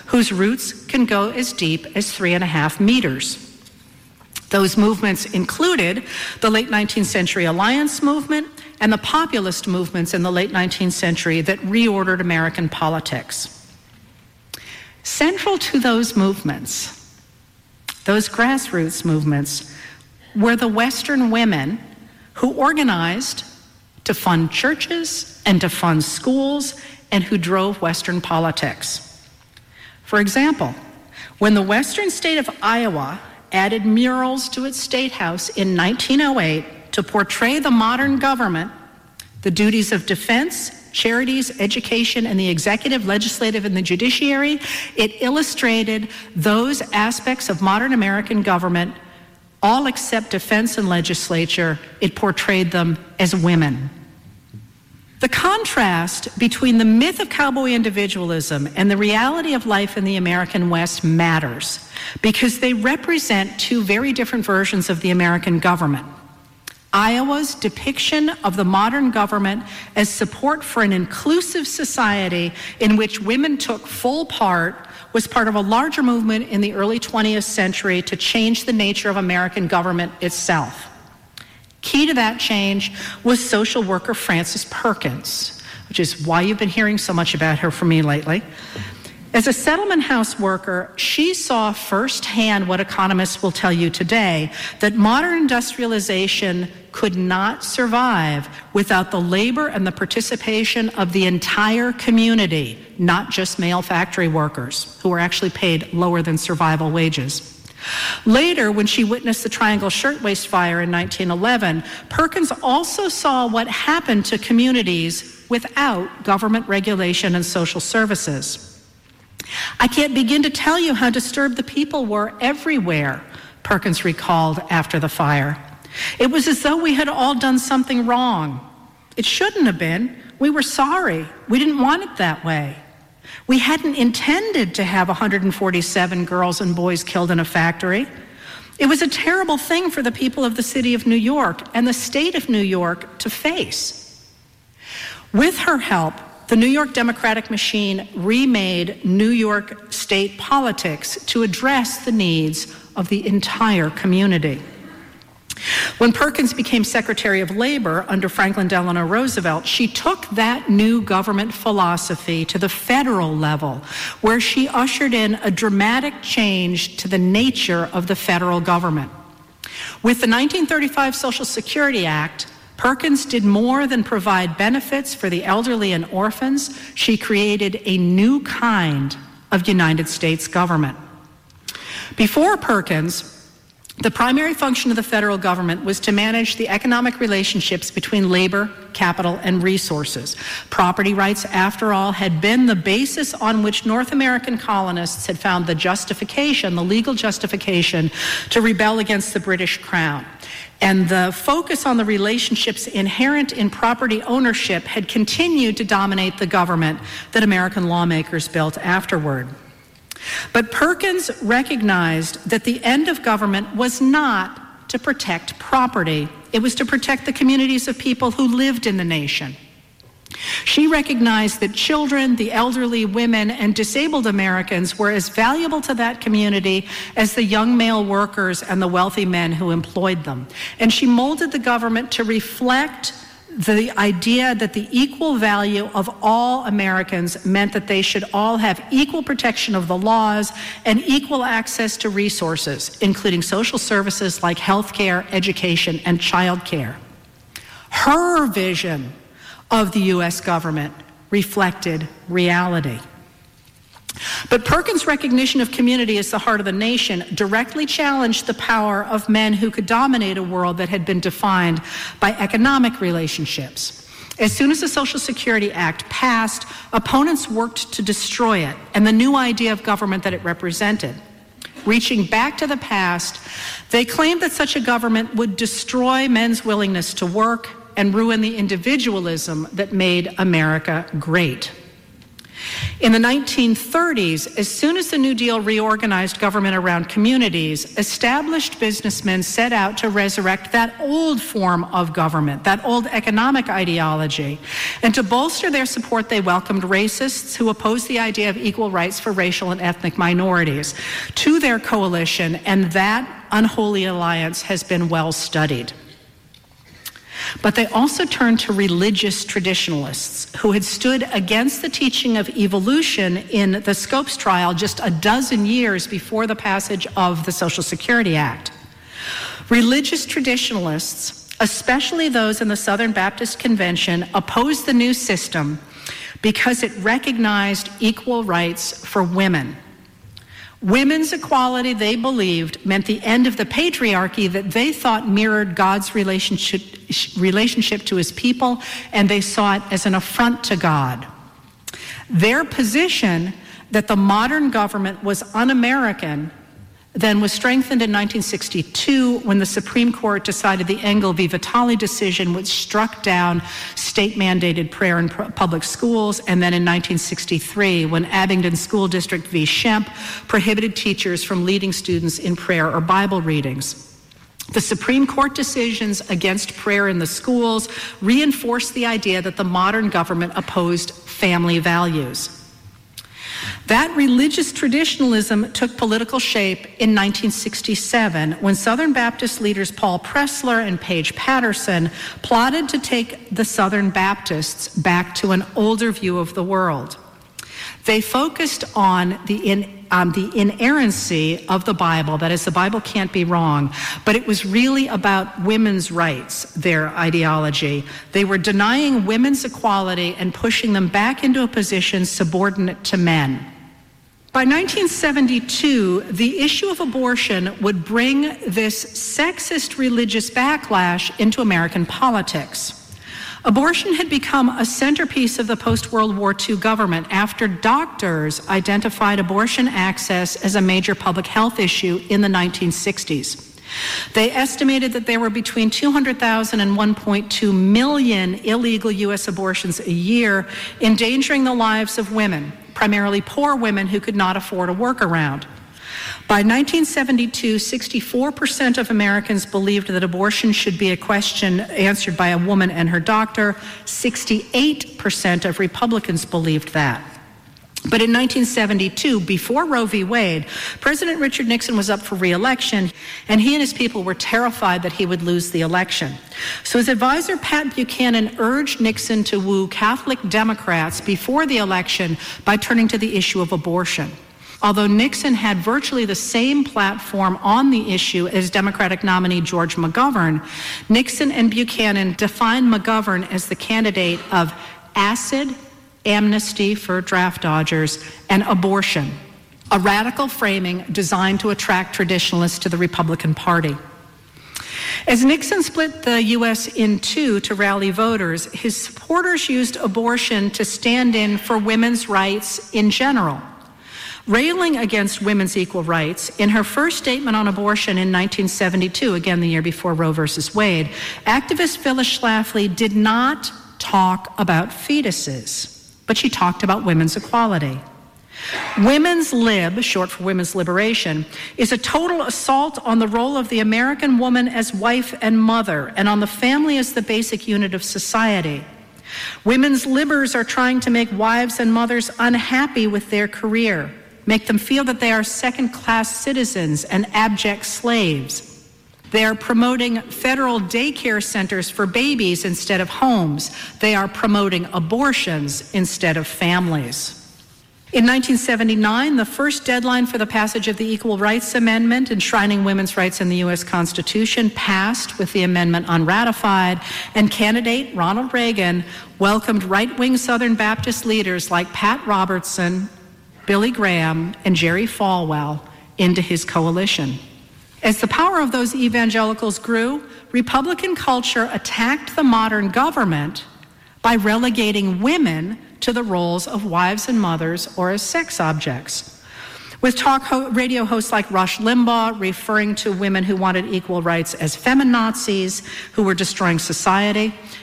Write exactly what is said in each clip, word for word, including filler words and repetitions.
whose roots can go as deep as three and a half meters. Those movements included the late nineteenth century Alliance movement and the populist movements in the late nineteenth century that reordered American politics. Central to those movements, those grassroots movements, were the Western women who organized to fund churches and to fund schools and who drove Western politics. For example, when the Western state of Iowa added murals to its state house in nineteen oh eight to portray the modern government, the duties of defense, charities, education, and the executive, legislative, and the judiciary, it illustrated those aspects of modern American government, all except defense and legislature. It portrayed them as women. The contrast between the myth of cowboy individualism and the reality of life in the American West matters because they represent two very different versions of the American government. Iowa's depiction of the modern government as support for an inclusive society in which women took full part was part of a larger movement in the early twentieth century to change the nature of American government itself. Key to that change was social worker Frances Perkins, which is why you've been hearing so much about her from me lately. As a settlement house worker, she saw firsthand what economists will tell you today, that modern industrialization could not survive without the labor and the participation of the entire community, not just male factory workers, who were actually paid lower than survival wages. Later, when she witnessed the Triangle Shirtwaist Fire in nineteen eleven, Perkins also saw what happened to communities without government regulation and social services. I can't begin to tell you how disturbed the people were everywhere, Perkins recalled after the fire. It was as though we had all done something wrong. It shouldn't have been. We were sorry. We didn't want it that way. We hadn't intended to have one hundred forty-seven girls and boys killed in a factory. It was a terrible thing for the people of the city of New York and the state of New York to face. With her help, the New York Democratic machine remade New York state politics to address the needs of the entire community. When Perkins became Secretary of Labor under Franklin Delano Roosevelt, she took that new government philosophy to the federal level, where she ushered in a dramatic change to the nature of the federal government. With the nineteen thirty-five Social Security Act, Perkins did more than provide benefits for the elderly and orphans. She created a new kind of United States government. Before Perkins, the primary function of the federal government was to manage the economic relationships between labor, capital, and resources. Property rights, after all, had been the basis on which North American colonists had found the justification, the legal justification, to rebel against the British Crown. And the focus on the relationships inherent in property ownership had continued to dominate the government that American lawmakers built afterward. But Perkins recognized that the end of government was not to protect property. It was to protect the communities of people who lived in the nation. She recognized that children, the elderly, women, and disabled Americans were as valuable to that community as the young male workers and the wealthy men who employed them. And she molded the government to reflect the idea that the equal value of all Americans meant that they should all have equal protection of the laws and equal access to resources, including social services like health care, education, and child care. Her vision of the U S government reflected reality. But Perkins' recognition of community as the heart of the nation directly challenged the power of men who could dominate a world that had been defined by economic relationships. As soon as the Social Security Act passed, opponents worked to destroy it and the new idea of government that it represented. Reaching back to the past, they claimed that such a government would destroy men's willingness to work and ruin the individualism that made America great. In the nineteen thirties, as soon as the New Deal reorganized government around communities, established businessmen set out to resurrect that old form of government, that old economic ideology. And to bolster their support, they welcomed racists who opposed the idea of equal rights for racial and ethnic minorities to their coalition, and that unholy alliance has been well studied. But they also turned to religious traditionalists who had stood against the teaching of evolution in the Scopes trial just a dozen years before the passage of the Social Security Act. Religious traditionalists, especially those in the Southern Baptist Convention, opposed the new system because it recognized equal rights for women. Women's equality, they believed, meant the end of the patriarchy that they thought mirrored God's relationship, relationship to his people, and they saw it as an affront to God. Their position that the modern government was un-American then was strengthened in nineteen sixty-two when the Supreme Court decided the Engel v. Vitale decision, which struck down state-mandated prayer in public schools, and then in nineteen sixty-three when Abingdon School District v. Schempp prohibited teachers from leading students in prayer or Bible readings. The Supreme Court decisions against prayer in the schools reinforced the idea that the modern government opposed family values. That religious traditionalism took political shape in nineteen sixty-seven when Southern Baptist leaders Paul Pressler and Paige Patterson plotted to take the Southern Baptists back to an older view of the world. They focused on the, in, um, the inerrancy of the Bible, that is, the Bible can't be wrong, but it was really about women's rights, their ideology. They were denying women's equality and pushing them back into a position subordinate to men. By nineteen seventy-two, the issue of abortion would bring this sexist religious backlash into American politics. Abortion had become a centerpiece of the post-World War Two government after doctors identified abortion access as a major public health issue in the nineteen sixties. They estimated that there were between two hundred thousand and one point two million illegal U S abortions a year, endangering the lives of women, primarily poor women who could not afford a workaround. By nineteen seventy-two, sixty-four percent of Americans believed that abortion should be a question answered by a woman and her doctor. sixty-eight percent of Republicans believed that. But in nineteen seventy-two, before Roe v. Wade, President Richard Nixon was up for re-election, and he and his people were terrified that he would lose the election. So his advisor, Pat Buchanan, urged Nixon to woo Catholic Democrats before the election by turning to the issue of abortion. Although Nixon had virtually the same platform on the issue as Democratic nominee George McGovern, Nixon and Buchanan defined McGovern as the candidate of acid, amnesty for draft dodgers, and abortion, a radical framing designed to attract traditionalists to the Republican Party. As Nixon split the U S in two to rally voters, his supporters used abortion to stand in for women's rights in general. Railing against women's equal rights, in her first statement on abortion in nineteen seventy-two, again the year before Roe versus Wade, activist Phyllis Schlafly did not talk about fetuses, but she talked about women's equality. Women's lib, short for women's liberation, is a total assault on the role of the American woman as wife and mother, and on the family as the basic unit of society. Women's libbers are trying to make wives and mothers unhappy with their career, make them feel that they are second-class citizens and abject slaves. They are promoting federal daycare centers for babies instead of homes. They are promoting abortions instead of families. In nineteen seventy-nine, the first deadline for the passage of the Equal Rights Amendment enshrining women's rights in the U S Constitution passed with the amendment unratified, and candidate Ronald Reagan welcomed right-wing Southern Baptist leaders like Pat Robertson, Billy Graham, and Jerry Falwell into his coalition. As the power of those evangelicals grew, Republican culture attacked the modern government by relegating women to the roles of wives and mothers or as sex objects. With talk ho- radio hosts like Rush Limbaugh referring to women who wanted equal rights as feminazis who were destroying society,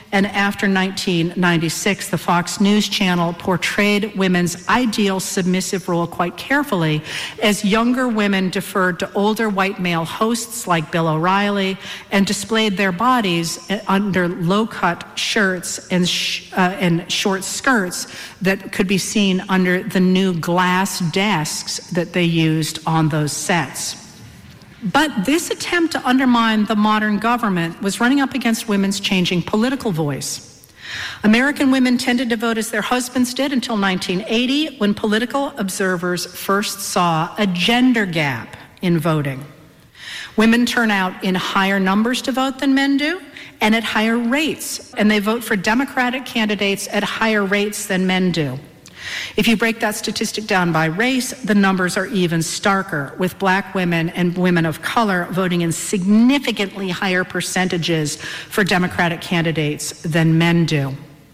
and after nineteen ninety-six, the Fox News Channel portrayed women's ideal submissive role quite carefully as younger women deferred to older white male hosts like Bill O'Reilly and displayed their bodies under low-cut shirts and, sh- uh, and short skirts that could be seen under the new glass desks that they used on those sets. But this attempt to undermine the modern government was running up against women's changing political voice. American women tended to vote as their husbands did until nineteen eighty, when political observers first saw a gender gap in voting. Women turn out in higher numbers to vote than men do, and at higher rates, and they vote for Democratic candidates at higher rates than men do. If you break that statistic down by race, the numbers are even starker, with black women and women of color voting in significantly higher percentages for Democratic candidates than men do.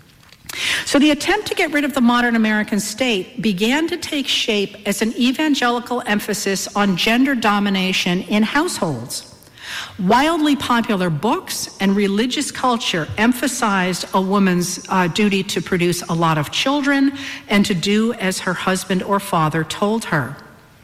So the attempt to get rid of the modern American state began to take shape as an evangelical emphasis on gender domination in households. Wildly popular books and religious culture emphasized a woman's uh, duty to produce a lot of children and to do as her husband or father told her.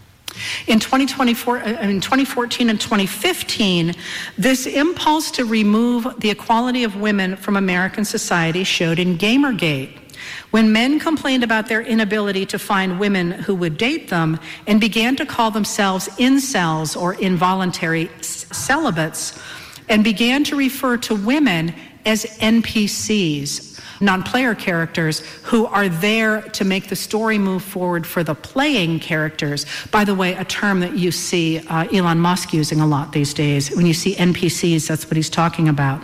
In twenty twenty-four, in twenty fourteen and twenty fifteen, this impulse to remove the equality of women from American society showed in Gamergate, when men complained about their inability to find women who would date them and began to call themselves incels or involuntary celibates, and began to refer to women as N P Cs, non-player characters who are there to make the story move forward for the playing characters. By the way, a term that you see uh, Elon Musk using a lot these days. When you see N P Cs, that's what he's talking about.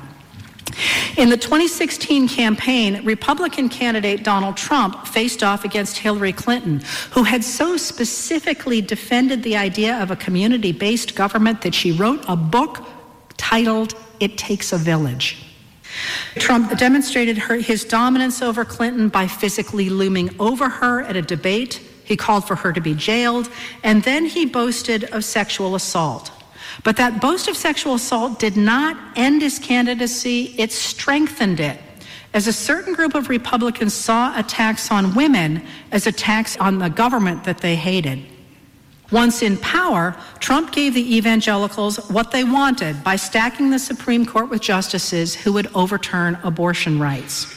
In the twenty sixteen campaign, Republican candidate Donald Trump faced off against Hillary Clinton, who had so specifically defended the idea of a community-based government that she wrote a book titled "It Takes a Village." Trump demonstrated her, his dominance over Clinton by physically looming over her at a debate. He called for her to be jailed, and then he boasted of sexual assault. But that boast of sexual assault did not end his candidacy, it strengthened it, as a certain group of Republicans saw attacks on women as attacks on the government that they hated. Once in power, Trump gave the evangelicals what they wanted by stacking the Supreme Court with justices who would overturn abortion rights.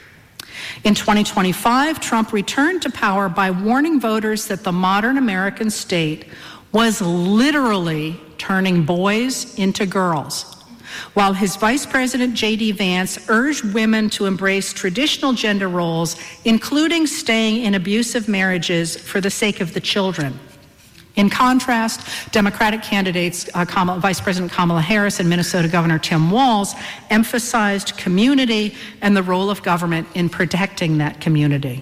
In twenty twenty-five, Trump returned to power by warning voters that the modern American state was literally turning boys into girls, while his Vice President J D Vance urged women to embrace traditional gender roles, including staying in abusive marriages for the sake of the children. In contrast, Democratic candidates uh, Kamala, Vice President Kamala Harris and Minnesota Governor Tim Walz emphasized community and the role of government in protecting that community.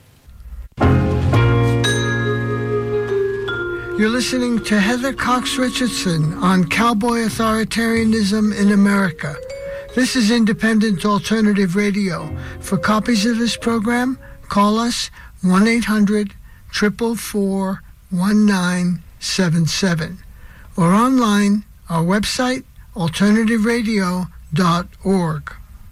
You're listening to Heather Cox Richardson on Cowboy Authoritarianism in America. This is Independent Alternative Radio. For copies of this program, call us one eight hundred, four four four, one nine seven seven or online, our website, alternative radio dot org.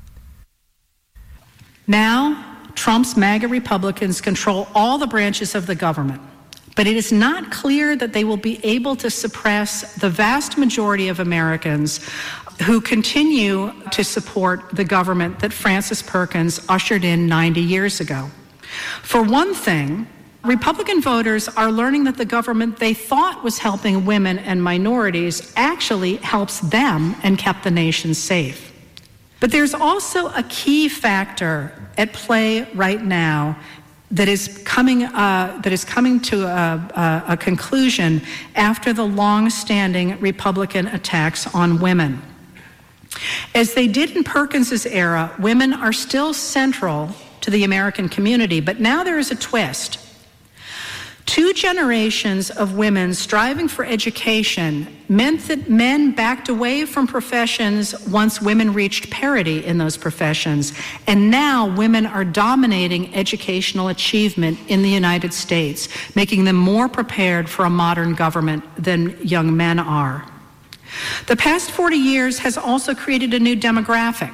Now, Trump's MAGA Republicans control all the branches of the government. But it is not clear that they will be able to suppress the vast majority of Americans who continue to support the government that Frances Perkins ushered in ninety years ago. For one thing, Republican voters are learning that the government they thought was helping women and minorities actually helps them and kept the nation safe. But there's also a key factor at play right now that is coming uh, that is coming to a, a, a conclusion after the long-standing Republican attacks on women. As they did in Perkins's era, women are still central to the American community, but now there is a twist. Two generations of women striving for education meant that men backed away from professions once women reached parity in those professions, and now women are dominating educational achievement in the United States, making them more prepared for a modern government than young men are. The past forty years has also created a new demographic.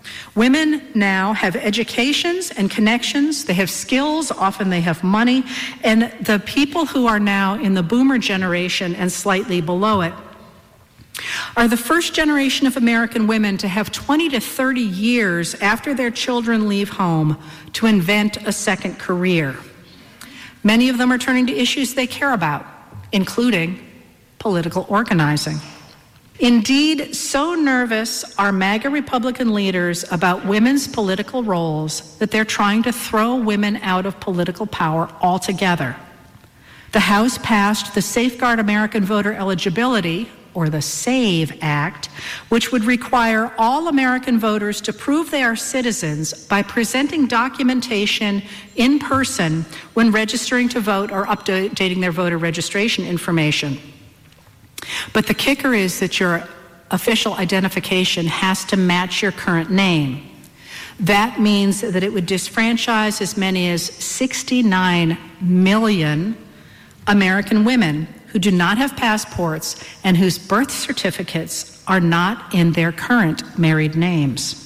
Women now have educations and connections, they have skills, often they have money, and the people who are now in the boomer generation and slightly below it are the first generation of American women to have twenty to thirty years after their children leave home to invent a second career. Many of them are turning to issues they care about, including political organizing. Indeed, so nervous are MAGA Republican leaders about women's political roles that they're trying to throw women out of political power altogether. The House passed the Safeguard American Voter Eligibility, or the SAVE Act, which would require all American voters to prove they are citizens by presenting documentation in person when registering to vote or updating their voter registration information. But the kicker is that your official identification has to match your current name. That means that it would disfranchise as many as sixty-nine million American women who do not have passports and whose birth certificates are not in their current married names.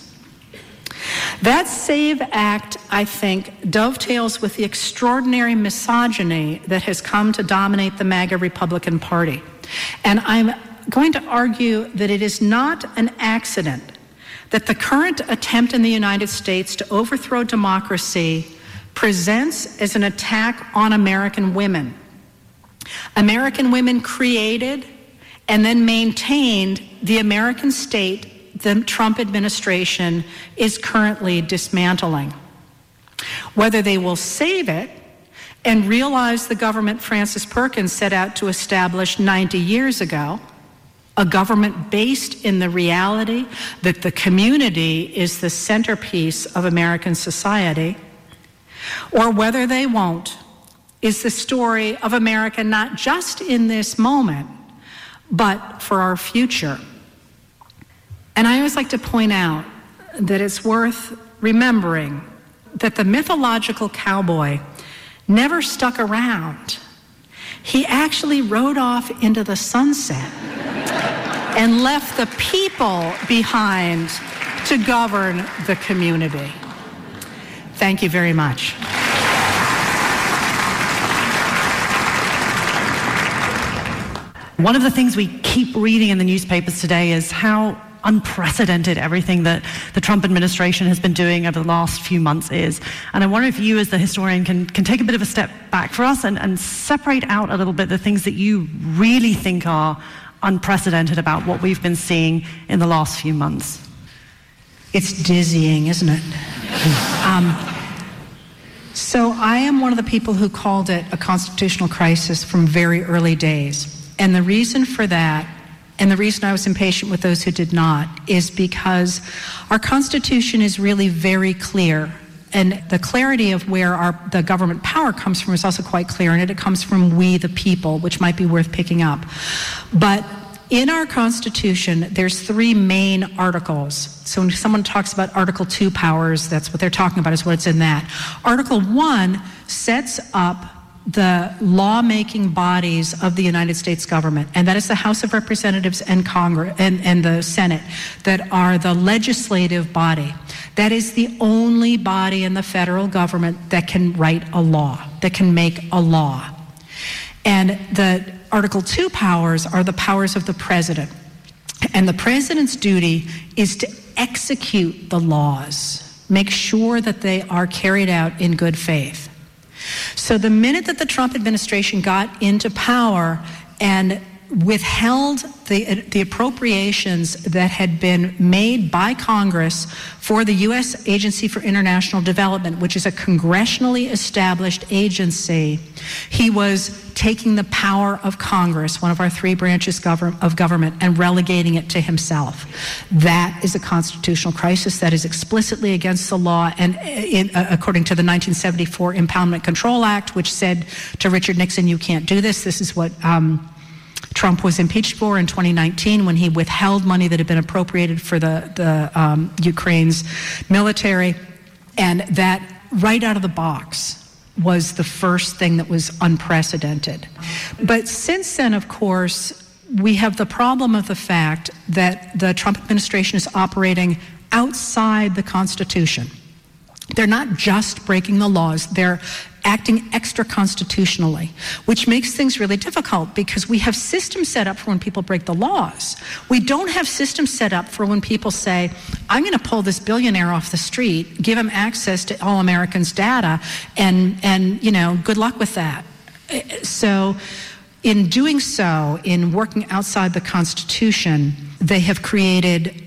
That SAVE Act, I think, dovetails with the extraordinary misogyny that has come to dominate the MAGA Republican Party. And I'm going to argue that it is not an accident that the current attempt in the United States to overthrow democracy presents as an attack on American women. American women created and then maintained the American state the Trump administration is currently dismantling. Whether they will save it and realize the government Frances Perkins set out to establish ninety years ago, a government based in the reality that the community is the centerpiece of American society, or whether they won't, is the story of America not just in this moment, but for our future. And I always like to point out that it's worth remembering that the mythological cowboy never stuck around. He actually rode off into the sunset and left the people behind to govern the community. Thank you very much. One of the things we keep reading in the newspapers today is how unprecedented everything that the Trump administration has been doing over the last few months is. And I wonder if you as the historian can, can take a bit of a step back for us and, and separate out a little bit the things that you really think are unprecedented about what we've been seeing in the last few months. It's dizzying, isn't it? um, so I am one of the people who called it a constitutional crisis from very early days. And the reason for that, and the reason I was impatient with those who did not, is because our Constitution is really very clear. And the clarity of where our, the government power comes from is also quite clear, and it comes from we the people, which might be worth picking up. But in our Constitution, there's three main articles. So when someone talks about Article two powers, that's what they're talking about, is what's in that. Article one sets up the lawmaking bodies of the United States government, and that is the House of Representatives and Congress and, and the Senate, that are the legislative body. That is the only body in the federal government that can write a law, that can make a law. And the Article two powers are the powers of the president. And the president's duty is to execute the laws, make sure that they are carried out in good faith. So the minute that the Trump administration got into power and withheld the, the appropriations that had been made by Congress for the U S Agency for International Development, which is a congressionally established agency, he was taking the power of Congress, one of our three branches of government, and relegating it to himself. That is a constitutional crisis that is explicitly against the law, and in, uh, according to the nineteen seventy-four Impoundment Control Act, which said to Richard Nixon, you can't do this. This is what um, Trump was impeached for in twenty nineteen when he withheld money that had been appropriated for the, the um, Ukraine's military. And that right out of the box was the first thing that was unprecedented. But since then, of course, we have the problem of the fact that the Trump administration is operating outside the Constitution. They're not just breaking the laws, they're acting extra-constitutionally, which makes things really difficult because we have systems set up for when people break the laws. We don't have systems set up for when people say, I'm going to pull this billionaire off the street, give him access to all Americans' data, and, and you know, good luck with that. So in doing so, in working outside the Constitution, they have created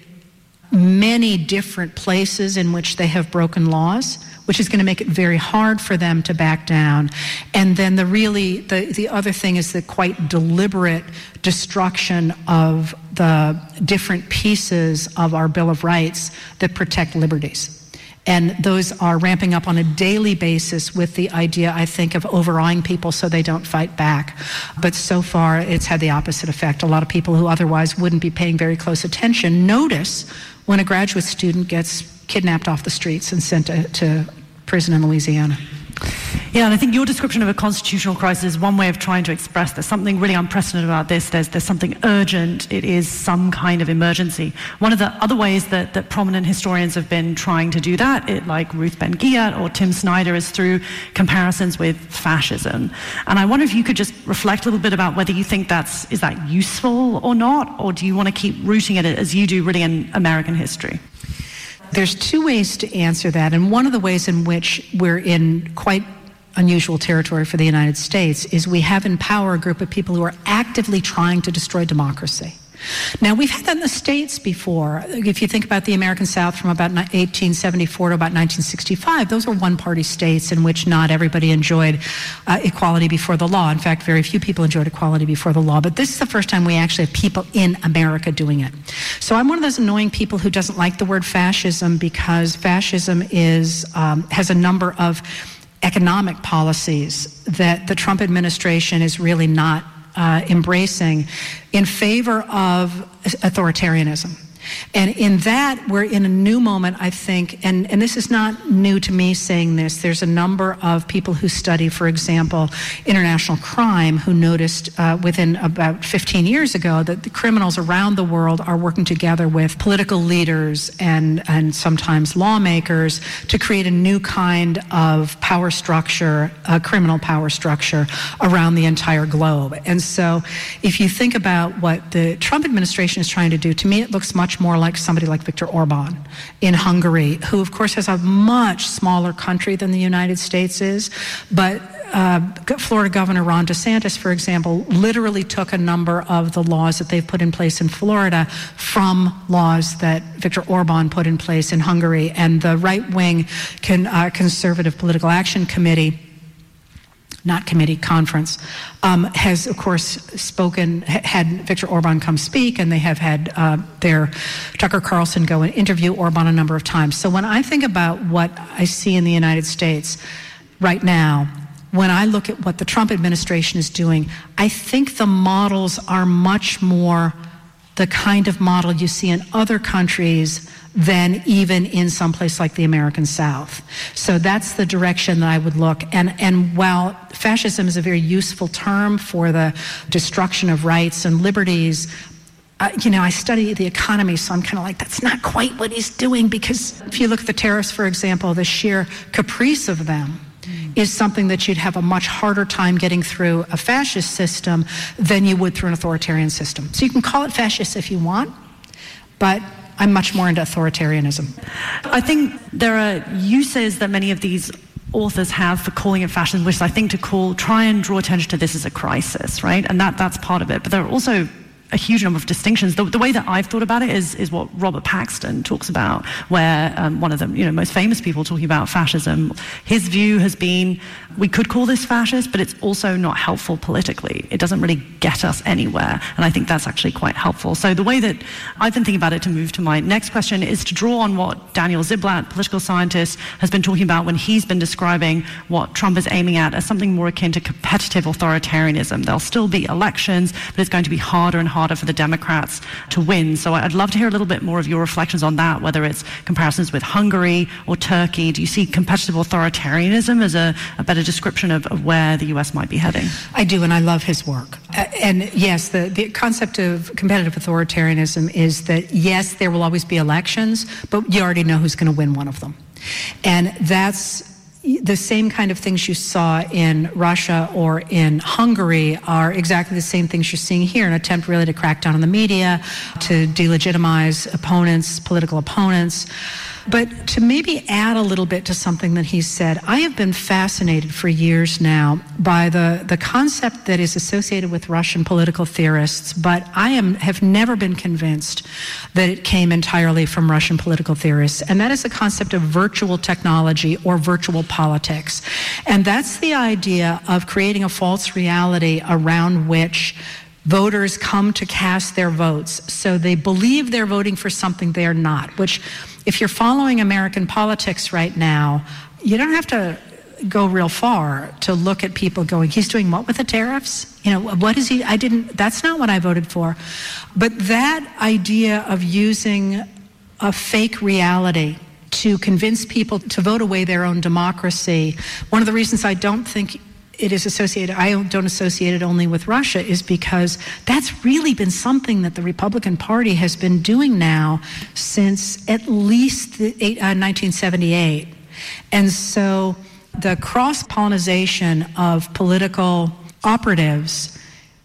many different places in which they have broken laws, which is going to make it very hard for them to back down. And then the really, the, the other thing is the quite deliberate destruction of the different pieces of our Bill of Rights that protect liberties. And those are ramping up on a daily basis with the idea, I think, of overawing people so they don't fight back. But so far, it's had the opposite effect. A lot of people who otherwise wouldn't be paying very close attention notice when a graduate student gets kidnapped off the streets and sent to, to prison in Louisiana. Yeah, and I think your description of a constitutional crisis is one way of trying to express there's something really unprecedented about this. There's, there's something urgent. It is some kind of emergency. One of the other ways that, that prominent historians have been trying to do that, it, like Ruth Ben-Ghiat or Tim Snyder, is through comparisons with fascism. And I wonder if you could just reflect a little bit about whether you think that's, is that useful or not, or do you want to keep rooting at it as you do really in American history? There's two ways to answer that, and one of the ways in which we're in quite unusual territory for the United States is we have in power a group of people who are actively trying to destroy democracy. Now, we've had that in the States before. If you think about the American South from about eighteen seventy-four to about nineteen sixty-five, those were one-party states in which not everybody enjoyed uh, equality before the law. In fact, very few people enjoyed equality before the law. But this is the first time we actually have people in America doing it. So I'm one of those annoying people who doesn't like the word fascism because fascism is um, has a number of economic policies that the Trump administration is really not Uh, embracing in favor of authoritarianism. And in that, we're in a new moment, I think, and, and this is not new to me saying this. There's a number of people who study, for example, international crime who noticed uh, within about fifteen years ago that the criminals around the world are working together with political leaders and, and sometimes lawmakers to create a new kind of power structure, a criminal power structure around the entire globe. And so if you think about what the Trump administration is trying to do, to me it looks much more like somebody like Viktor Orban in Hungary, who of course has a much smaller country than the United States is, but uh, Florida Governor Ron DeSantis, for example, literally took a number of the laws that they've put in place in Florida from laws that Viktor Orban put in place in Hungary, and the right-wing con, uh, Conservative Political Action Committee not committee, conference, um, has, of course, spoken, had Viktor Orban come speak, and they have had uh, their Tucker Carlson go and interview Orban a number of times. So when I think about what I see in the United States right now, when I look at what the Trump administration is doing, I think the models are much more the kind of model you see in other countries than even in some place like the American South. So that's the direction that I would look. And, and while fascism is a very useful term for the destruction of rights and liberties, uh, you know, I study the economy, so I'm kind of like, that's not quite what he's doing, because if you look at the tariffs, for example, the sheer caprice of them is something that you'd have a much harder time getting through a fascist system than you would through an authoritarian system. So you can call it fascist if you want, but I'm much more into authoritarianism. I think there are uses that many of these authors have for calling it fascism, which is, I think, to call, try and draw attention to this as a crisis, right? And that that's part of it. But there are also a huge number of distinctions. The, the way that I've thought about it is, is what Robert Paxton talks about, where um, one of the you know, most famous people talking about fascism, his view has been, we could call this fascist, but it's also not helpful politically. It doesn't really get us anywhere, and I think that's actually quite helpful. So the way that I've been thinking about it, to move to my next question, is to draw on what Daniel Ziblatt, political scientist, has been talking about when he's been describing what Trump is aiming at as something more akin to competitive authoritarianism. There'll still be elections, but it's going to be harder and harder for the Democrats to win. So I'd love to hear a little bit more of your reflections on that, whether it's comparisons with Hungary or Turkey. Do you see competitive authoritarianism as a, a better description of, of where the U S might be heading? I do, and I love his work. and yes, the, the concept of competitive authoritarianism is that, yes, there will always be elections, but you already know who's going to win one of them. And that's the same kind of things you saw in Russia or in Hungary are exactly the same things you're seeing here, an attempt really to crack down on the media, to delegitimize opponents, political opponents. But to maybe add a little bit to something that he said, I have been fascinated for years now by the, the concept that is associated with Russian political theorists, but I am have never been convinced that it came entirely from Russian political theorists, and that is the concept of virtual technology or virtual politics. And that's the idea of creating a false reality around which voters come to cast their votes. So they believe they're voting for something they're not, which, if you're following American politics right now, you don't have to go real far to look at people going, he's doing what with the tariffs? You know, what is he, I didn't, that's not what I voted for. But that idea of using a fake reality to convince people to vote away their own democracy, one of the reasons I don't think it is associated, I don't associate it only with Russia, is because that's really been something that the Republican Party has been doing now since at least the, uh, nineteen seventy-eight. And so the cross-pollination of political operatives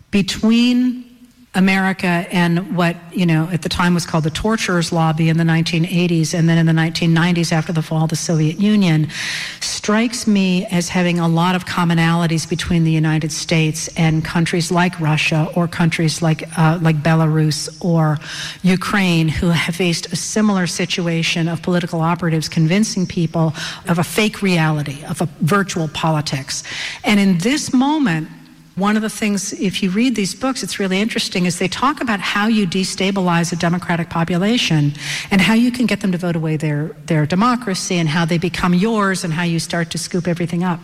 between America and what, you know, at the time was called the torturers lobby in the nineteen eighties, and then in the nineteen nineties after the fall of the Soviet Union, strikes me as having a lot of commonalities between the United States and countries like Russia or countries like uh, like Belarus or Ukraine, who have faced a similar situation of political operatives convincing people of a fake reality, of a virtual politics. And in this moment, one of the things, if you read these books, it's really interesting, is they talk about how you destabilize a democratic population and how you can get them to vote away their, their democracy and how they become yours and how you start to scoop everything up.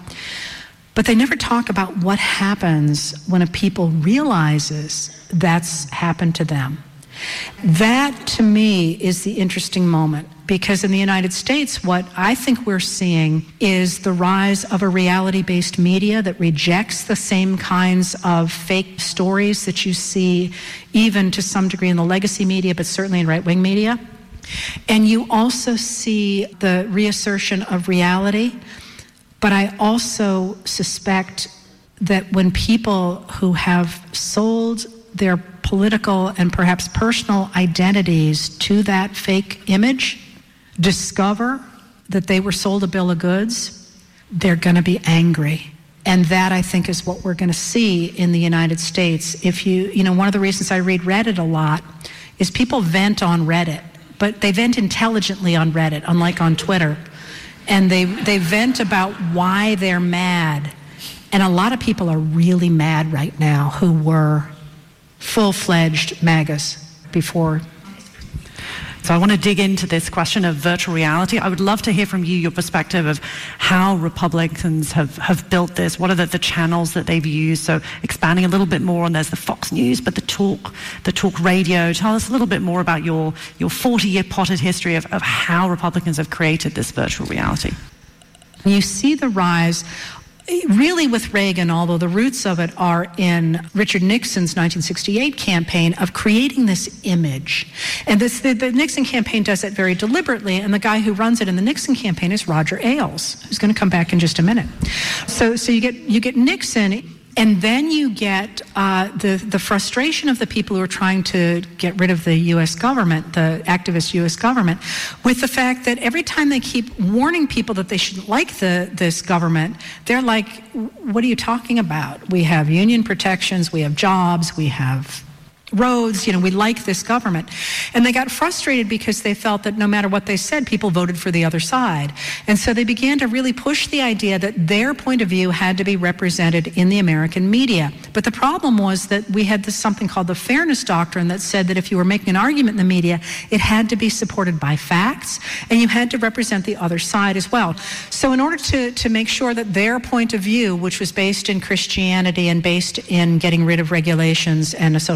But they never talk about what happens when a people realizes that's happened to them. That, to me, is the interesting moment, because in the United States, what I think we're seeing is the rise of a reality-based media that rejects the same kinds of fake stories that you see even to some degree in the legacy media, but certainly in right-wing media. And you also see the reassertion of reality, but I also suspect that when people who have sold their political and perhaps personal identities to that fake image discover that they were sold a bill of goods, they're going to be angry. And that, I think, is what we're going to see in the United States. If you, you know, one of the reasons I read Reddit a lot is people vent on Reddit, but they vent intelligently on Reddit, unlike on Twitter. And they, they vent about why they're mad. And a lot of people are really mad right now who were full-fledged MAGAs before. So I want to dig into this question of virtual reality. I would love to hear from you your perspective of how Republicans have, have built this. What are the, the channels that they've used? So expanding a little bit more on, there's the Fox News, but the talk, the talk radio. Tell us a little bit more about your, your forty-year potted history of, of how Republicans have created this virtual reality. You see the rise really with Reagan, although the roots of it are in Richard Nixon's nineteen sixty-eight campaign of creating this image. And this, the, the Nixon campaign does that very deliberately, and the guy who runs it in the Nixon campaign is Roger Ailes, who's going to come back in just a minute. So, so you get you get Nixon, and then you get uh, the, the frustration of the people who are trying to get rid of the U S government, the activist U S government, with the fact that every time they keep warning people that they shouldn't like the, this government, they're like, what are you talking about? We have union protections, we have jobs, we have roads, you know, we like this government. And they got frustrated because they felt that no matter what they said, people voted for the other side. And so they began to really push the idea that their point of view had to be represented in the American media. But the problem was that we had this something called the Fairness Doctrine that said that if you were making an argument in the media, it had to be supported by facts, and you had to represent the other side as well. So in order to, to make sure that their point of view, which was based in Christianity and based in getting rid of regulations and a social safety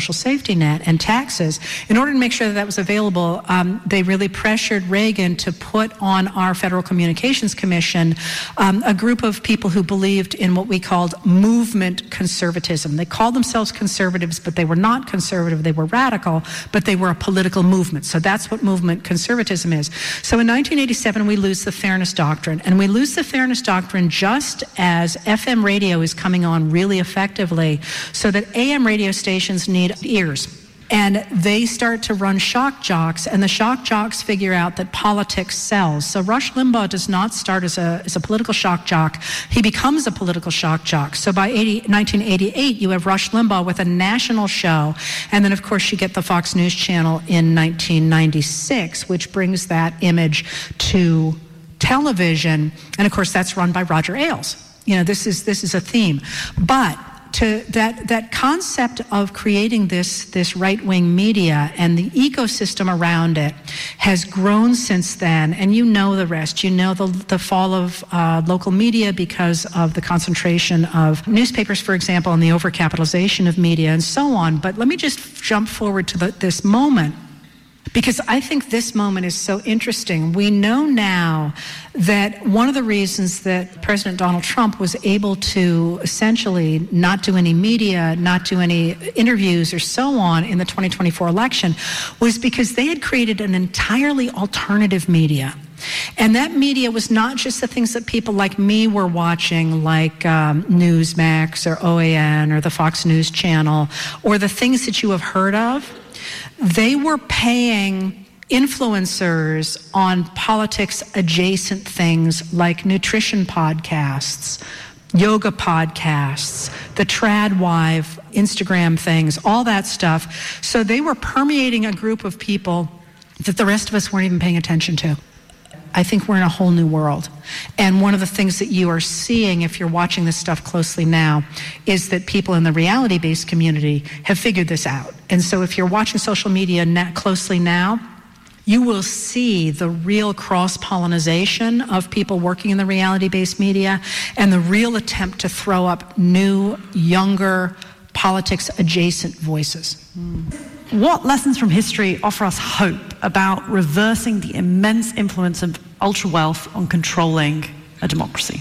safety net and taxes. In order to make sure that that was available, um, they really pressured Reagan to put on our Federal Communications Commission um, a group of people who believed in what we called movement conservatism. They called themselves conservatives, but they were not conservative. They were radical, but they were a political movement. So that's what movement conservatism is. So in nineteen eighty-seven, we lose the Fairness Doctrine, and we lose the Fairness Doctrine just as F M radio is coming on really effectively, so that A M radio stations need ears. And they start to run shock jocks, and the shock jocks figure out that politics sells. So Rush Limbaugh does not start as a, as a political shock jock. He becomes a political shock jock. So by nineteen eighty-eight, you have Rush Limbaugh with a national show. And then, of course, you get the Fox News Channel in nineteen ninety-six, which brings that image to television. And, of course, that's run by Roger Ailes. You know, this is this is a theme. But to that that concept of creating this this right-wing media and the ecosystem around it has grown since then, and you know the rest. You know the the fall of uh, local media because of the concentration of newspapers, for example, and the overcapitalization of media and so on. But let me just jump forward to the, this moment, because I think this moment is so interesting. We know now that one of the reasons that President Donald Trump was able to essentially not do any media, not do any interviews or so on in the twenty twenty-four election was because they had created an entirely alternative media. And that media was not just the things that people like me were watching, like um, Newsmax or O A N or the Fox News Channel, or the things that you have heard of. They were paying influencers on politics adjacent things like nutrition podcasts, yoga podcasts, the TradWife, Instagram things, all that stuff. So they were permeating a group of people that the rest of us weren't even paying attention to. I think we're in a whole new world. And one of the things that you are seeing if you're watching this stuff closely now is that people in the reality-based community have figured this out. And so if you're watching social media na- closely now, you will see the real cross-pollination of people working in the reality-based media and the real attempt to throw up new, younger, politics-adjacent voices. Mm. What lessons from history offer us hope about reversing the immense influence of ultra-wealth on controlling a democracy?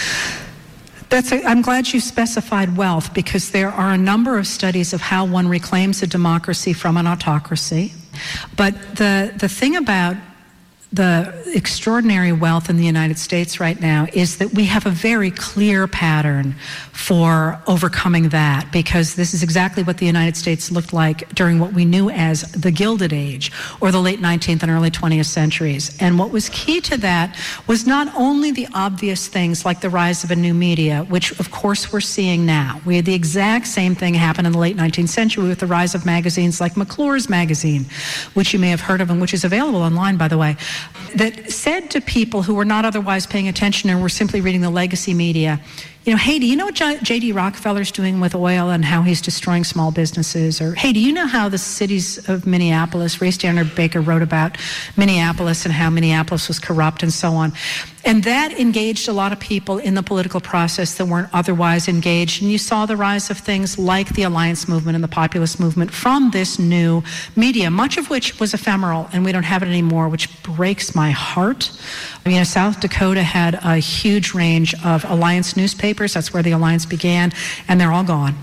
That's a, I'm glad you specified wealth, because there are a number of studies of how one reclaims a democracy from an autocracy. But the, the thing about the extraordinary wealth in the United States right now is that we have a very clear pattern for overcoming that, because this is exactly what the United States looked like during what we knew as the Gilded Age, or the late nineteenth and early twentieth centuries. And what was key to that was not only the obvious things like the rise of a new media, which of course we're seeing now. We had the exact same thing happen in the late nineteenth century with the rise of magazines like McClure's magazine, which you may have heard of and which is available online, by the way, that said to people who were not otherwise paying attention and were simply reading the legacy media, you know, hey, do you know what J D Rockefeller's doing with oil and how he's destroying small businesses? Or, hey, do you know how the cities of Minneapolis, Ray Stannard Baker wrote about Minneapolis and how Minneapolis was corrupt and so on. And that engaged a lot of people in the political process that weren't otherwise engaged. And you saw the rise of things like the Alliance movement and the populist movement from this new media, much of which was ephemeral, and we don't have it anymore, which breaks my heart. You know, South Dakota had a huge range of Alliance newspapers. That's where the Alliance began, and they're all gone.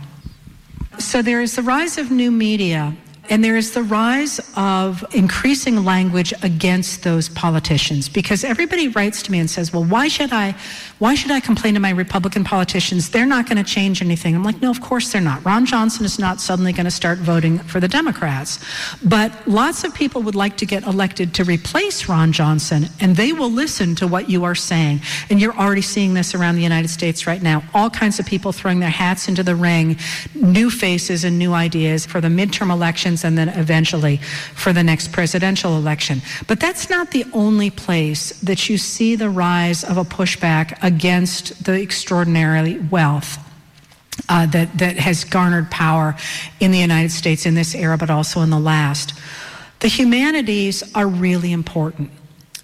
So there is the rise of new media, and there is the rise of increasing language against those politicians, because everybody writes to me and says, well, why should I, why should I complain to my Republican politicians? They're not going to change anything. I'm like, no, of course they're not. Ron Johnson is not suddenly going to start voting for the Democrats. But lots of people would like to get elected to replace Ron Johnson, and they will listen to what you are saying. And you're already seeing this around the United States right now. All kinds of people throwing their hats into the ring, new faces and new ideas for the midterm elections, and then eventually for the next presidential election. But that's not the only place that you see the rise of a pushback against the extraordinary wealth uh, that, that has garnered power in the United States in this era, but also in the last. The humanities are really important.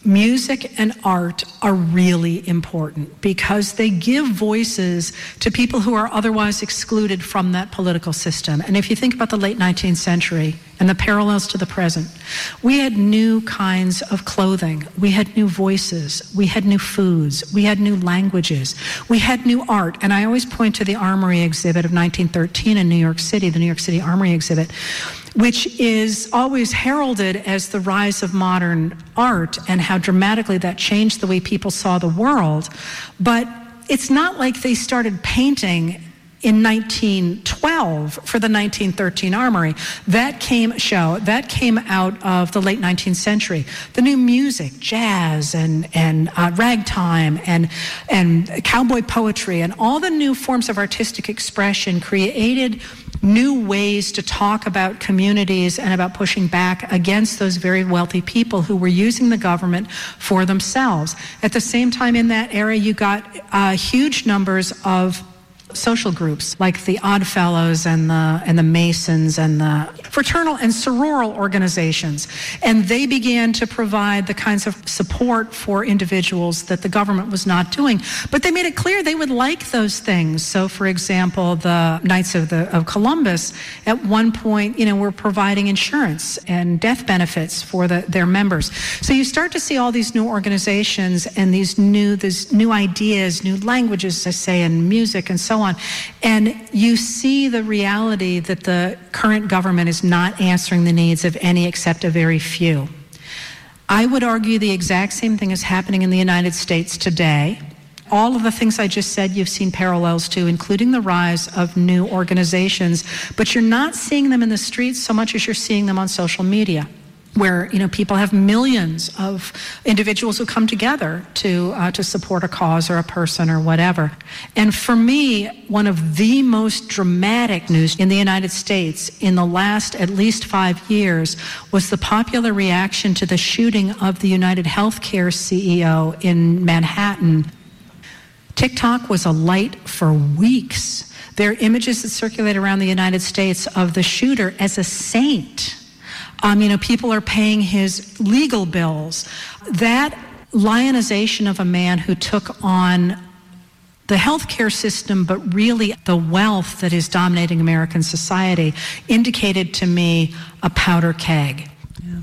music and art are really important because they give voices to people who are otherwise excluded from that political system. And if you think about the late nineteenth century and the parallels to the present, we had new kinds of clothing, we had new voices, we had new foods, we had new languages, we had new art. And I always point to the Armory exhibit of nineteen thirteen in New York City, the New York City Armory exhibit, which is always heralded as the rise of modern art and how dramatically that changed the way people saw the world. But it's not like they started painting in nineteen twelve for the nineteen thirteen Armory. That came show that came out of the late nineteenth century. The new music, jazz and and uh, ragtime and and cowboy poetry and all the new forms of artistic expression created new ways to talk about communities and about pushing back against those very wealthy people who were using the government for themselves. At the same time, in that era, you got uh, huge numbers of social groups like the Odd Fellows and the and the Masons and the fraternal and sororal organizations, and they began to provide the kinds of support for individuals that the government was not doing. But they made it clear they would like those things. So, for example, the Knights of the of Columbus at one point, you know, were providing insurance and death benefits for the, their members. So you start to see all these new organizations and these new these new ideas, new languages, I say, and music and so on. And you see the reality that the current government is not answering the needs of any except a very few. I would argue the exact same thing is happening in the United States today. All of the things I just said you've seen parallels to, including the rise of new organizations, but you're not seeing them in the streets so much as you're seeing them on social media, where, you know, people have millions of individuals who come together to uh, to support a cause or a person or whatever. And for me, one of the most dramatic news in the United States in the last at least five years was the popular reaction to the shooting of the United Healthcare C E O in Manhattan. TikTok was alight for weeks. There are images that circulate around the United States of the shooter as a saint. Um, you know, people are paying his legal bills. That lionization of a man who took on the healthcare system, but really the wealth that is dominating American society, indicated to me a powder keg. Yeah.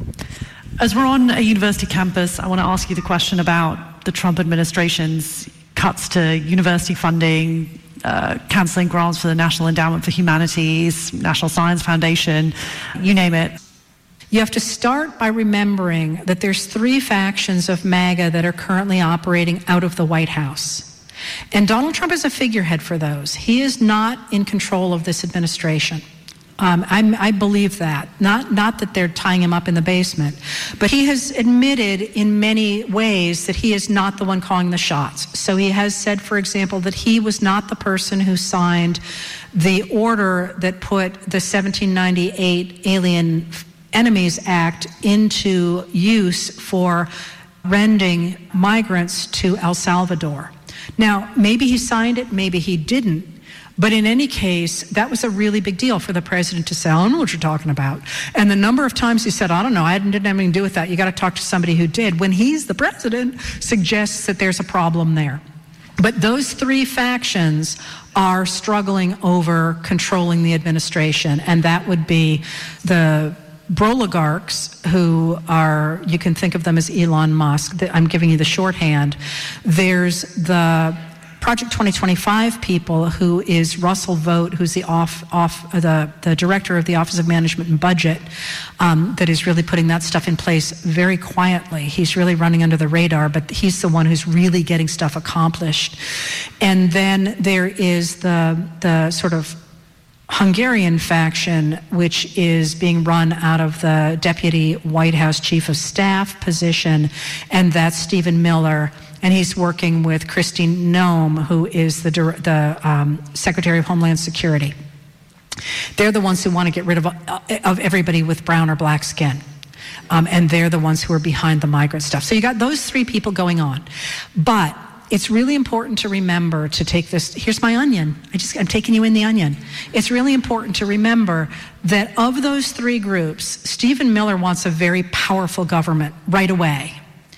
As we're on a university campus, I want to ask you the question about the Trump administration's cuts to university funding, uh, canceling grants for the National Endowment for Humanities, National Science Foundation, you name it. You have to start by remembering that there's three factions of MAGA that are currently operating out of the White House. And Donald Trump is a figurehead for those. He is not in control of this administration. Um, I'm, I believe that. Not, not that they're tying him up in the basement, but he has admitted in many ways that he is not the one calling the shots. So he has said, for example, that he was not the person who signed the order that put the seventeen ninety-eight Alien Enemies Act into use for rending migrants to El Salvador. Now, maybe he signed it, maybe he didn't, but in any case, that was a really big deal for the president to say, I don't know what you're talking about. And the number of times he said, I don't know, I didn't have anything to do with that. You got to talk to somebody who did. When he's the president, suggests that there's a problem there. But those three factions are struggling over controlling the administration, and that would be the Broligarchs, who are, you can think of them as Elon Musk. I'm giving you the shorthand. There's the Project twenty twenty-five people, who is Russell Vought, who's the off, off the, the director of the Office of Management and Budget, um, that is really putting that stuff in place very quietly. He's really running under the radar, but he's the one who's really getting stuff accomplished. And then there is the the sort of Hungarian faction, which is being run out of the Deputy White House Chief of Staff position, and that's Stephen Miller, and he's working with Christine Noem, who is the, the um, Secretary of Homeland Security. They're the ones who want to get rid of, uh, of everybody with brown or black skin. Um, and they're the ones who are behind the migrant stuff. So you got those three people going on. But it's really important to remember to take this, here's my onion. I just, I'm taking you in the onion. It's really important to remember that of those three groups, Stephen Miller wants a very powerful government right away.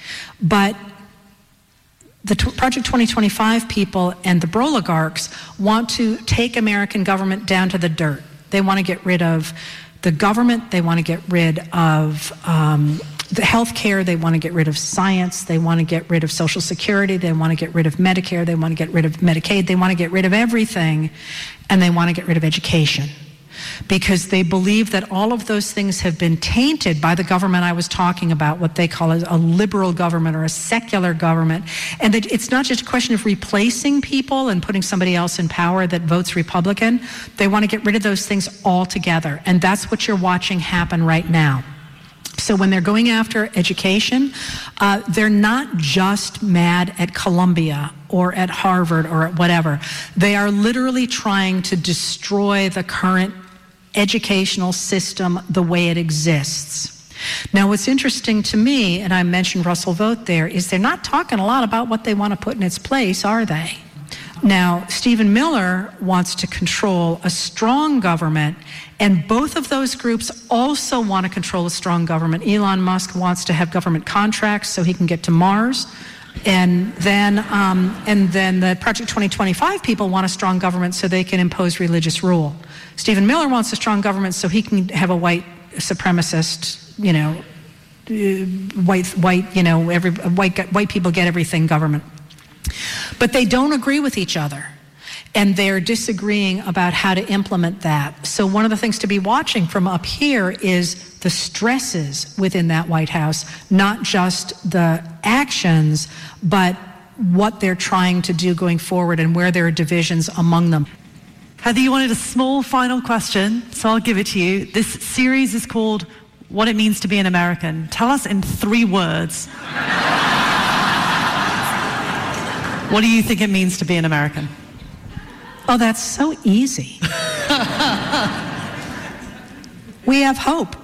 But the t- Project twenty twenty-five people and the Broligarchs want to take American government down to the dirt. They want to get rid of the government. They want to get rid of um, the health care. They want to get rid of science. They want to get rid of Social Security. They want to get rid of Medicare. They want to get rid of Medicaid. They want to get rid of everything, and they want to get rid of education, because they believe that all of those things have been tainted by the government I was talking about, what they call a liberal government or a secular government. And that it's not just a question of replacing people and putting somebody else in power that votes Republican. They want to get rid of those things altogether. And that's what you're watching happen right now. So when they're going after education, uh, they're not just mad at Columbia or at Harvard or at whatever. They are literally trying to destroy the current educational system the way it exists. Now, what's interesting to me, and I mentioned Russell Vogt there, is they're not talking a lot about what they want to put in its place, are they? Now, Stephen Miller wants to control a strong government, and both of those groups also want to control a strong government. Elon Musk wants to have government contracts so he can get to Mars. And then, um, and then the Project twenty twenty-five people want a strong government so they can impose religious rule. Stephen Miller wants a strong government so he can have a white supremacist, you know, uh, white, white, you know, every white white people get everything government. But they don't agree with each other, and they're disagreeing about how to implement that. So one of the things to be watching from up here is the stresses within that White House, not just the actions, but what they're trying to do going forward and where there are divisions among them. Heather, you wanted a small final question, so I'll give it to you. This series is called What It Means to Be an American. Tell us in three words. What do you think it means to be an American? Oh, that's so easy. We have hope.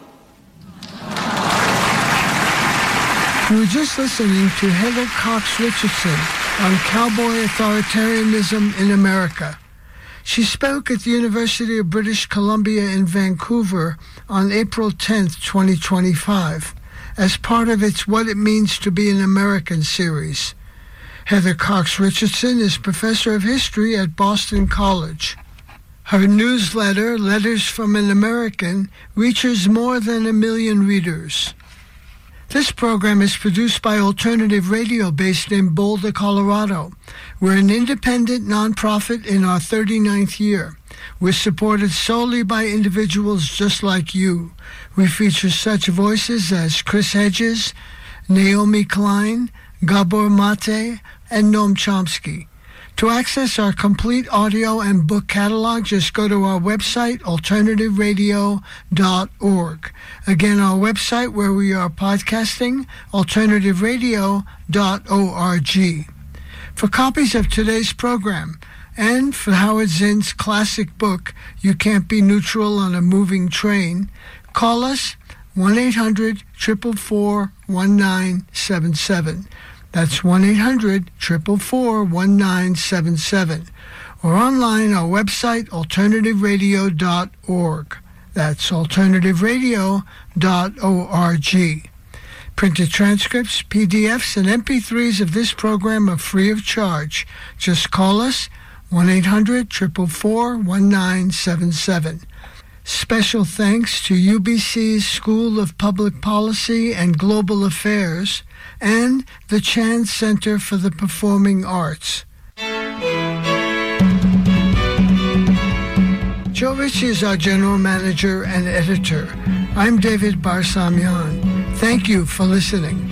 You were just listening to Heather Cox Richardson on cowboy authoritarianism in America. She spoke at the University of British Columbia in Vancouver on April tenth, twenty twenty-five, as part of its What It Means to Be an American series. Heather Cox Richardson is professor of history at Boston College. Her newsletter, Letters from an American, reaches more than a million readers. This program is produced by Alternative Radio based in Boulder, Colorado. We're an independent nonprofit in our thirty-ninth year. We're supported solely by individuals just like you. We feature such voices as Chris Hedges, Naomi Klein, Gabor Mate, and Noam Chomsky. To access our complete audio and book catalog, just go to our website, alternative radio dot org. Again, our website where we are podcasting, alternative radio dot org. For copies of today's program, and for Howard Zinn's classic book, You Can't Be Neutral on a Moving Train, call us one eight hundred, four four four, one nine seven seven. That's one eight hundred, four four four, one nine seven seven. Or online, our website, alternative radio dot org. That's alternative radio dot org. Printed transcripts, P D Fs, and M P threes of this program are free of charge. Just call us, one eight hundred, four four four, one nine seven seven. Special thanks to U B C's School of Public Policy and Global Affairs and the Chan Center for the Performing Arts. Joe Ritchie is our general manager and editor. I'm David Barsamian. Thank you for listening.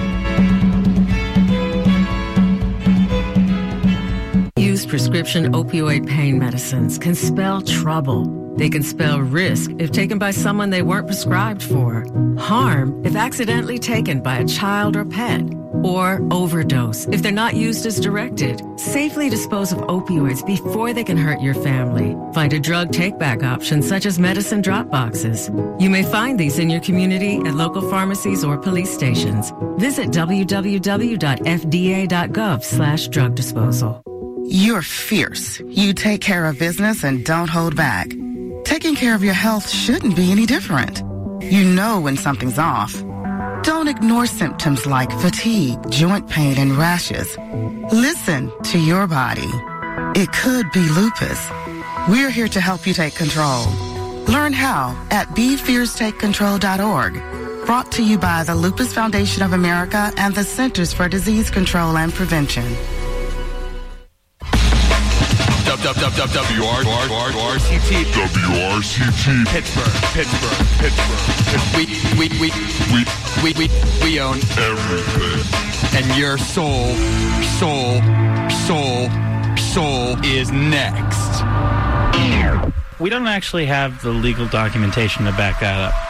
Used prescription opioid pain medicines can spell trouble. They can spell risk if taken by someone they weren't prescribed for, harm if accidentally taken by a child or pet, or overdose if they're not used as directed. Safely dispose of opioids before they can hurt your family. Find a drug take-back option such as medicine drop boxes. You may find these in your community at local pharmacies or police stations. Visit w w w dot f d a dot gov slash drug disposal. You're fierce. You take care of business and don't hold back. Taking care of your health shouldn't be any different. You know when something's off. Don't ignore symptoms like fatigue, joint pain, and rashes. Listen to your body. It could be lupus. We're here to help you take control. Learn how at be fierce take control dot org. Brought to you by the Lupus Foundation of America and the Centers for Disease Control and Prevention. W R C T W R C T Pittsburgh, Pittsburgh, Pittsburgh. We we we we we we we own everything. And your soul, soul, soul, soul is next. We don't actually have the legal documentation to back that up.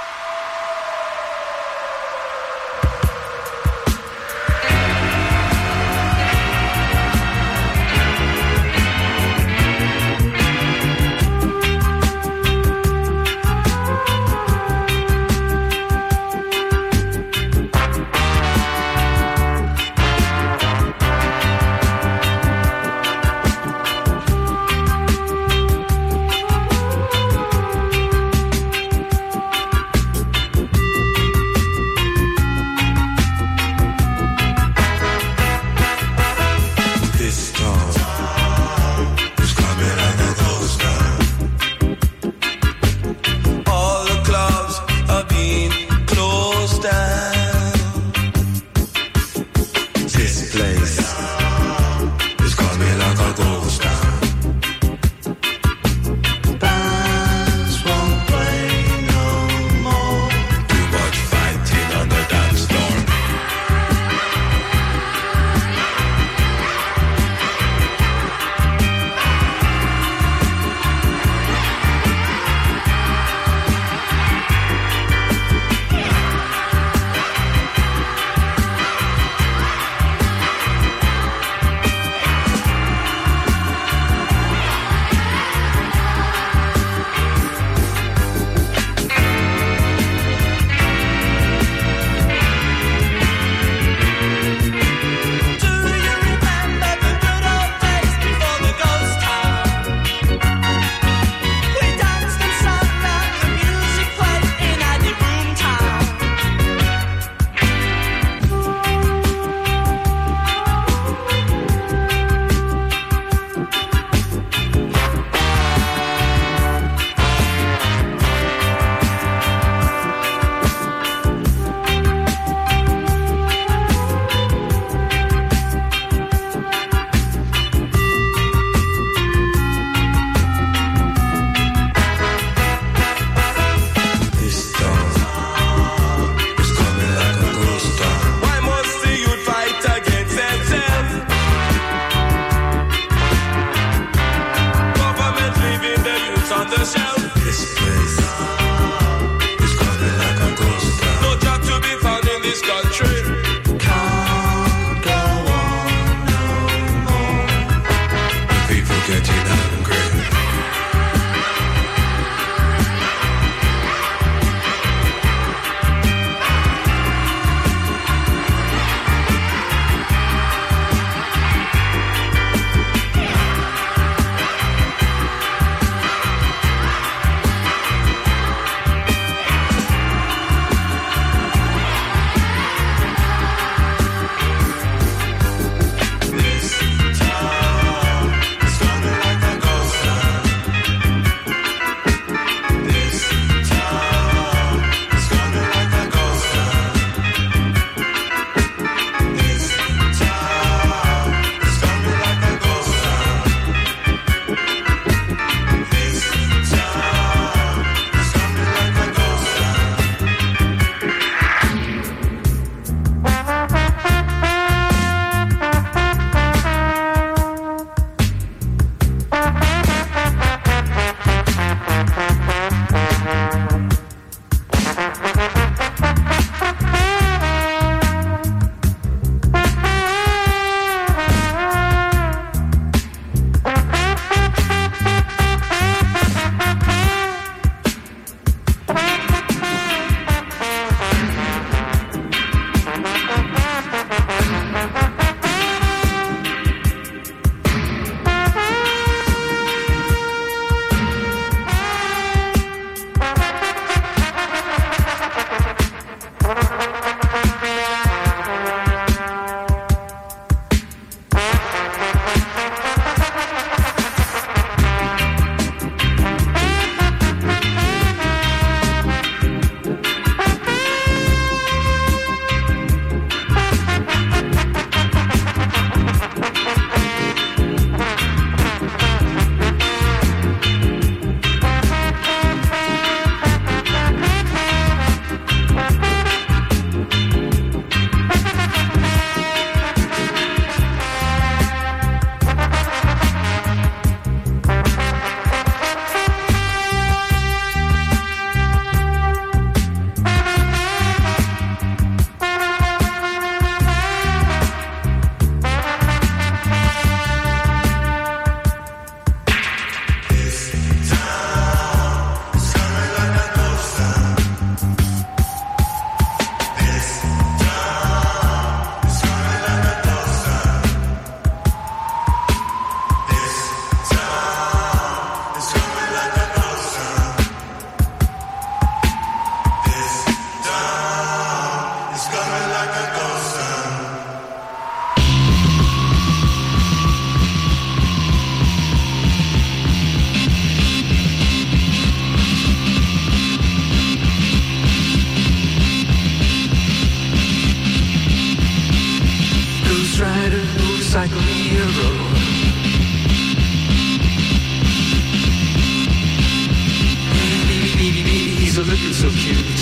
looking so cute.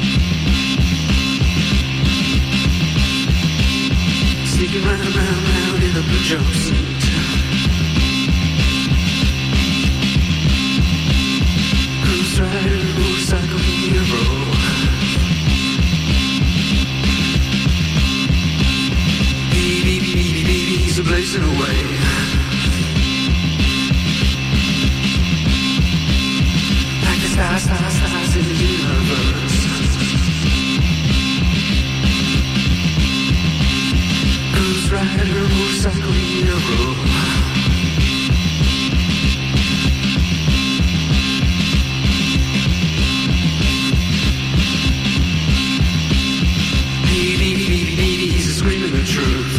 Sneaking round, round, round in a blue jumpsuit. Cruise rider, motorcycle hero. Baby, baby, baby, he's a blazing away. Like the stars, stars, stars in the universe. Cruise rider, motorcycle hero. Baby, baby, baby, he's screaming the truth.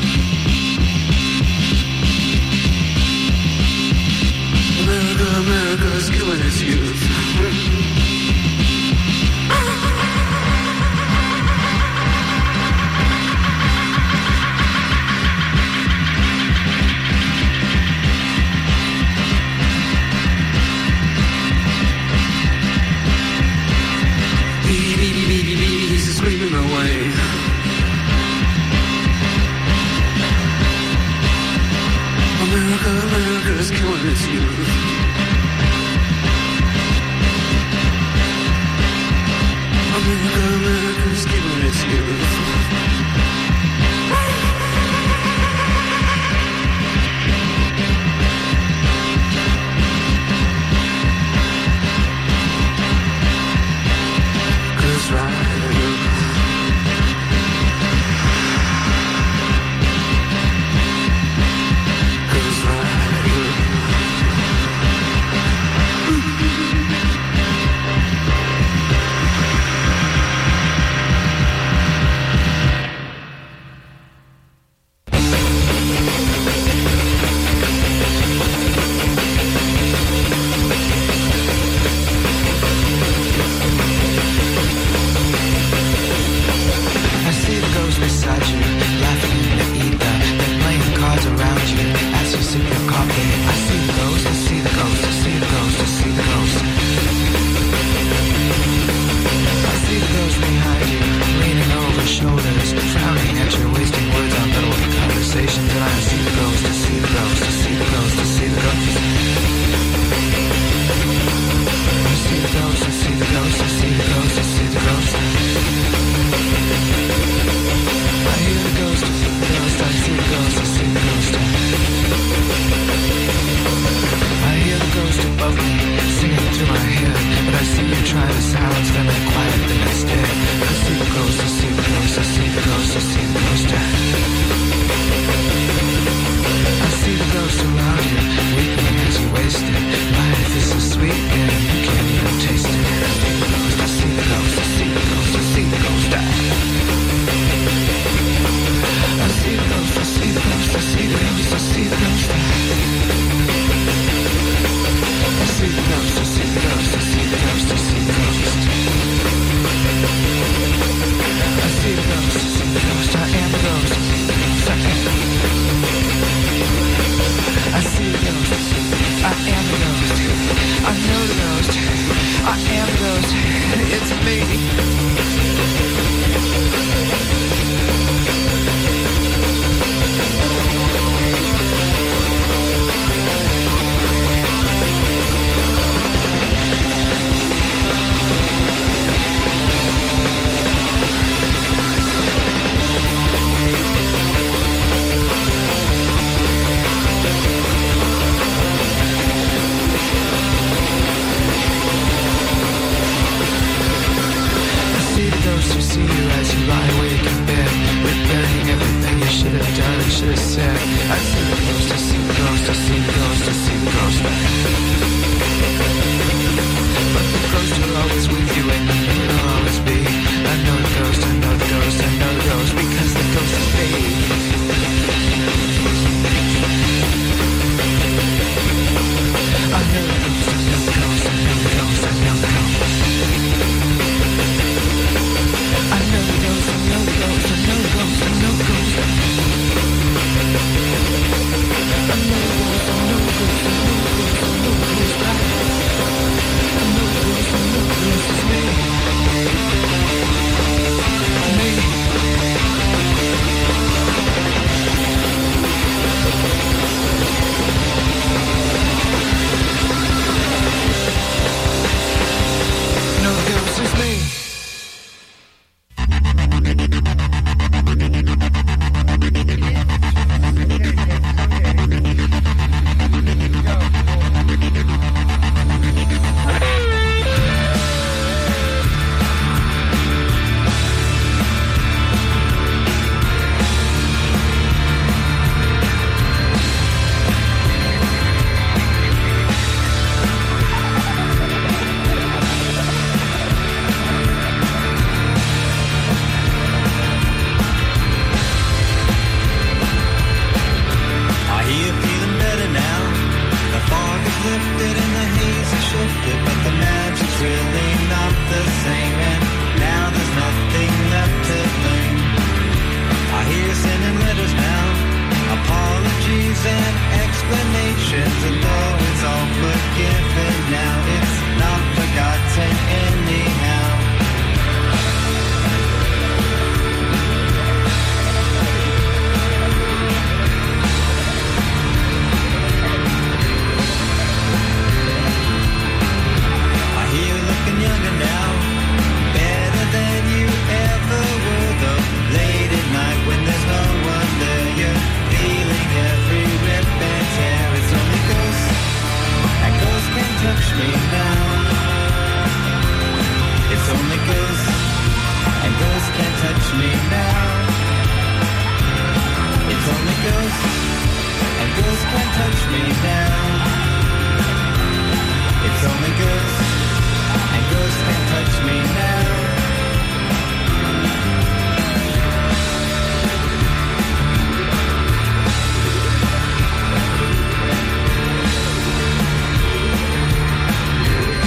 America, America's killing its youth. Baby, baby, baby, he's screaming away. America, America's killing its youth. America, America's killing its youth. Cruise rider. Cruise rider. I see the ghost beside you, laughing in the ether. They're playing cards around you as you sip your coffee. I see the ghost, I see the ghost, I see the ghost, I see the ghost. I see the ghost behind you, leaning over shoulders, frowning at your wasting words on little conversations. And I see the ghost, I see the ghost, I see the ghost, I see the ghost. I see the ghost, I see the ghost, I see the ghost, I see the ghost. I hear the ghost, I see the ghost, I see the ghost, I see the ghost. I hear the ghost above me, singing through my head, but I see you try to silence them and quiet them instead. I see the ghost, I see the ghost, I see the ghost, I see the ghost. I see the ghost around you, weeping as you waste it. Life is so sweet and you can't even taste it. I see the ghost, I see the ghost, I see the ghost. I see the ghost, I see the ghost, I see the ghost, I see the ghost. I see the ghost, I see the ghost, I see the ghost, I see the ghost. I see the ghost, I see the ghost, I am the ghost, I am the ghost. I see the ghost, I am the ghost, I know the ghost, I am the ghost, it's me. To see you as you lie awake in bed, regretting everything you should have done and should have said. I see the ghost, I see the ghost, I see the ghost, I see the ghost. But the ghost will always with you and you know it'll always be. I know the ghost, I know the ghost, I know the ghost, because the ghost is me. I know the ghost, I know the ghost, I know the ghost, I know the ghost. I know the ghost, I know the ghost, I know the ghost, I know the ghost. Train.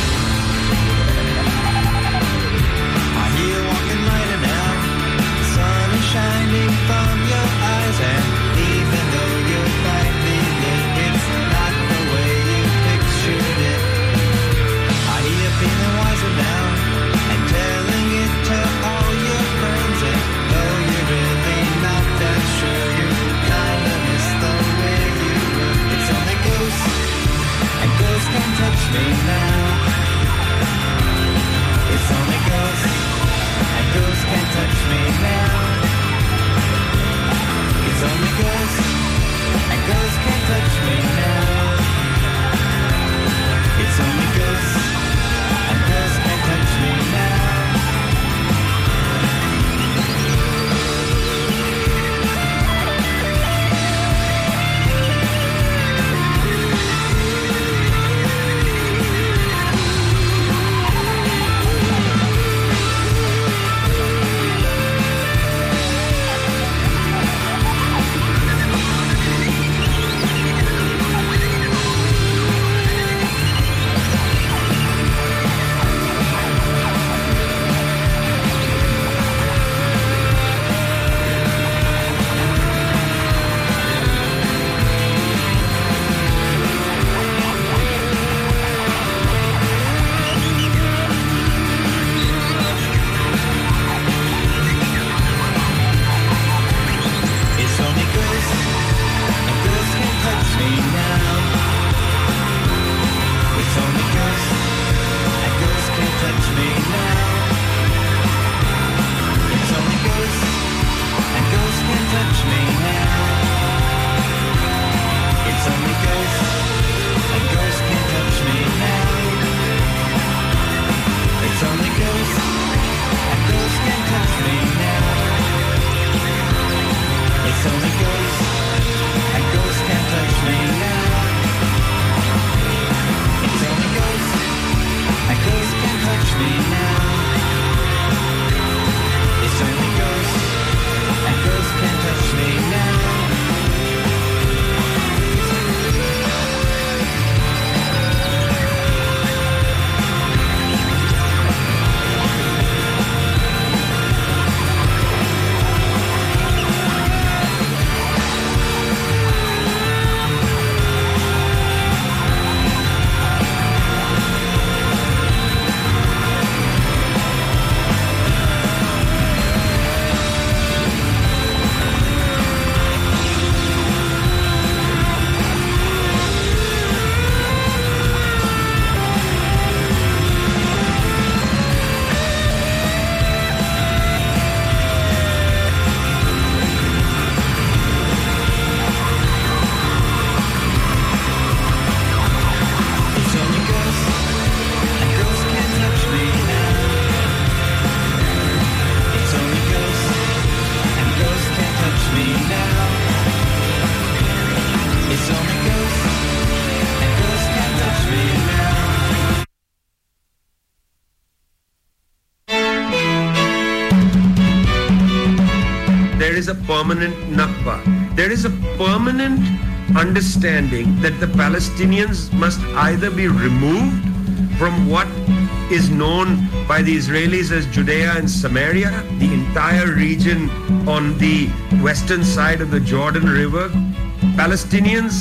Sun there is a permanent Nakba. There is a permanent understanding that the Palestinians must either be removed from what is known by the Israelis as Judea and Samaria, the entire region on the western side of the Jordan River. Palestinians